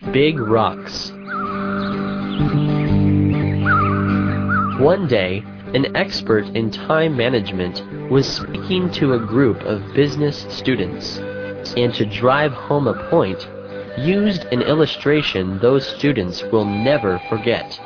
Big rocks. One day, an expert in time management was speaking to a group of business students, and to drive home a point, used an illustration those students will never forget.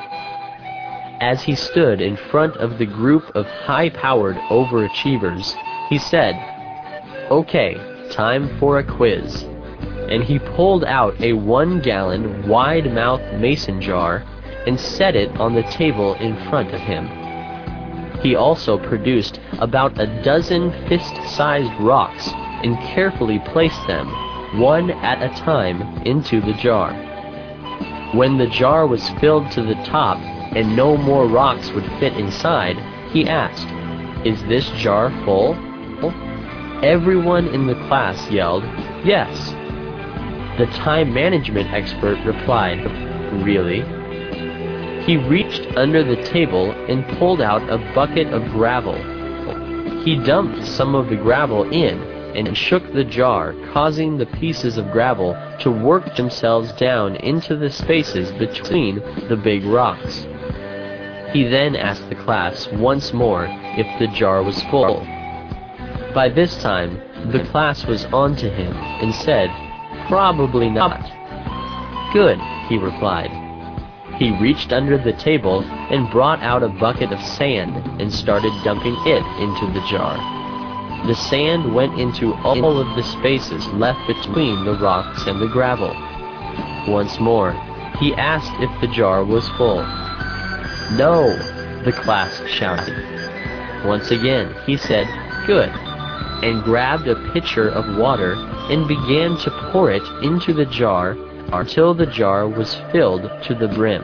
As he stood in front of the group of high-powered overachievers, he said, "Okay, time for a quiz." And he pulled out a 1-gallon wide-mouthed mason jar and set it on the table in front of him. He also produced about a dozen fist-sized rocks and carefully placed them, one at a time, into the jar. When the jar was filled to the top and no more rocks would fit inside, he asked, "Is this jar full?" Everyone in the class yelled, "Yes." The time management expert replied, "Really?" He reached under the table and pulled out a bucket of gravel. He dumped some of the gravel in and shook the jar, causing the pieces of gravel to work themselves down into the spaces between the big rocks. He then asked the class once more if the jar was full. By this time, the class was on to him and said, "Probably not." "Good," he replied. He reached under the table and brought out a bucket of sand and started dumping it into the jar. The sand went into all of the spaces left between the rocks and the gravel. Once more, he asked if the jar was full. "No," the class shouted. Once again, he said, "Good," and grabbed a pitcher of water and began to pour it into the jar until the jar was filled to the brim.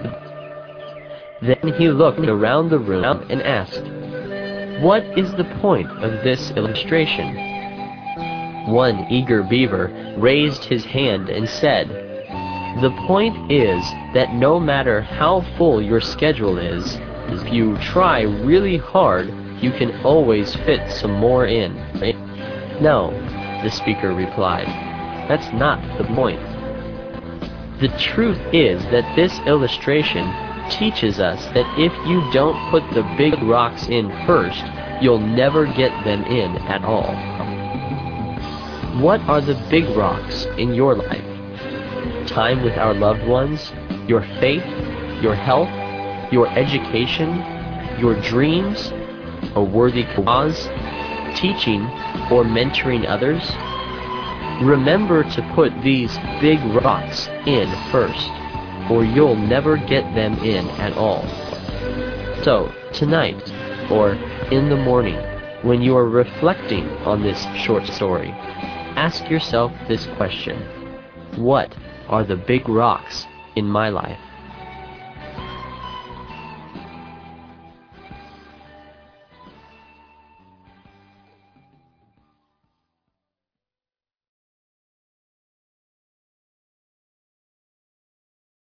Then he looked around the room and asked, "What is the point of this illustration?" One eager beaver raised his hand and said, "The point is that no matter how full your schedule is, if you try really hard, you can always fit some more in." "No," the speaker replied. "That's not the point. The truth is that this illustration teaches us that if you don't put the big rocks in first, you'll never get them in at all." What are the big rocks in your life? Time with our loved ones, your faith, your health, your education, your dreams, a worthy cause, teaching or mentoring others? Remember to put these big rocks in first, or you'll never get them in at all. So, tonight, or in the morning, when you are reflecting on this short story, ask yourself this question: what are the big rocks in my life?